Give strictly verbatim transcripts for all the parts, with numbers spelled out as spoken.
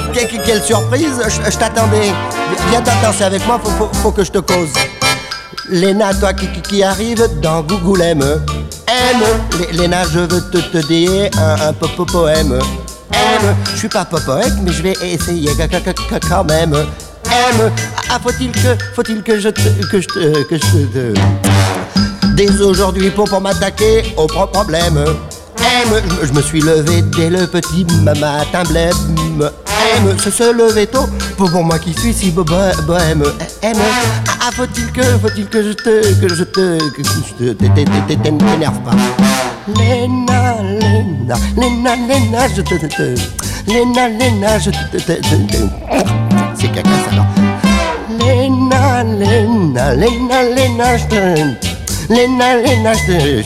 que- que- quelle surprise, je, je t'attendais. Viens danser avec moi, faut, faut, faut que je te cause. Léna, toi qui, qui, qui arrive dans Google M. M. Lé- Léna, je veux te, te dire un, un popo poème. M. Je suis pas poète, mais je vais essayer ca- ca- ca- quand même. M. Ah, faut-il que, faut-il que je te, que je te, que je te... Dès aujourd'hui pour, pour m'attaquer au pro- problème. M, je, je me suis levé dès le petit ma- matin blême. M, se, se lever tôt pour, pour moi qui suis si bo- bo- bohème. M, ah, faut-il que, faut-il que je te, que je te, que je te, t'é- t'é- t'é- t'é- t'énerve pas. Léna, Léna, Léna, Léna, je te, te, te, Léna, Léna, je te, te, te, te, te. C'est caca ça alors. Léna, Léna, Léna, Léna, je te... Léna, Léna, je te...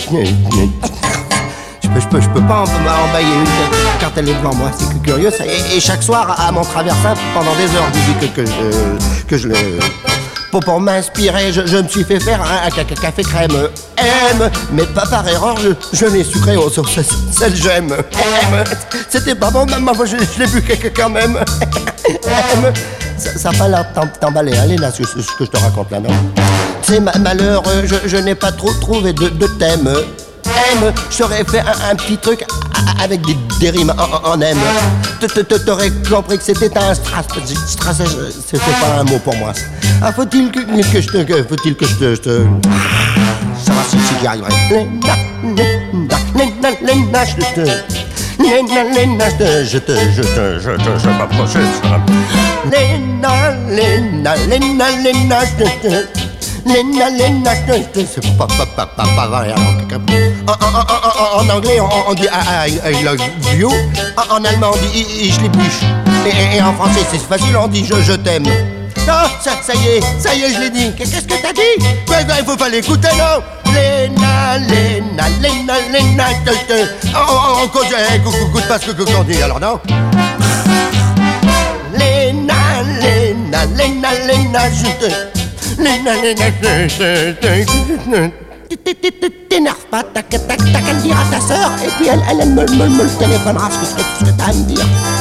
Je peux, je peux, je peux pas en- embailler une quand elle est devant moi, c'est que curieux ça. Et, et chaque soir, à mon traversin, pendant des heures, je lui dis que, que je... que je le... Pour, pour m'inspirer, je, je me suis fait faire un, un ca- ca- café crème. M, mais pas par erreur, je, je l'ai sucré au sauce sel j'aime. M, c'était pas bon, maman, je, je l'ai bu que- que- quand même. M, ça, ça a pas l'air de t'em- t'emballer, allez là, ce, ce ce que je te raconte là, non? C'est ma- malheureux, je, je n'ai pas trop trouvé de, de thème. M, j'aurais fait un, un petit truc a- avec des, des rimes en, en M. T- t- t- T'aurais compris que c'était un strass. Strass, c'est pas un mot pour moi. Ah, faut-il que, que je te... que- Faut-il que je te... Je te... Ça va si, si j'y arriverai. Léna, Léna, Léna, Léna, je te... Léna, Léna, je te... Je te... Je te... Je te... Je m'approche de ça. Léna, Léna, Léna, Léna, je te... Léna, Léna, je te... C'est pas... Pas... Pas... Pas... Pas vrai, alors. En, en, en, en, en anglais, on, on dit I, I, I love you. En, en allemand, on dit ich liebe dich. Et, et en français, c'est facile, on dit je, je t'aime. Non, ça, ça y est, ça y est, je l'ai dit. Qu'est-ce que t'as dit? Ben, ben, il faut pas l'écouter, non? Léna, Léna, Léna, Léna, te, te. On, on, on cause, écoute, écoute pas ce que qu'on dit, alors non? Léna, Léna, Léna, Léna, je te... Léna, Léna, je te... T'énerve pas, t'as qu'à t'as qu'à le dire à ta sœur, et puis elle, elle, elle me, me, me le téléphonera ce que, ce que t'as à me dire.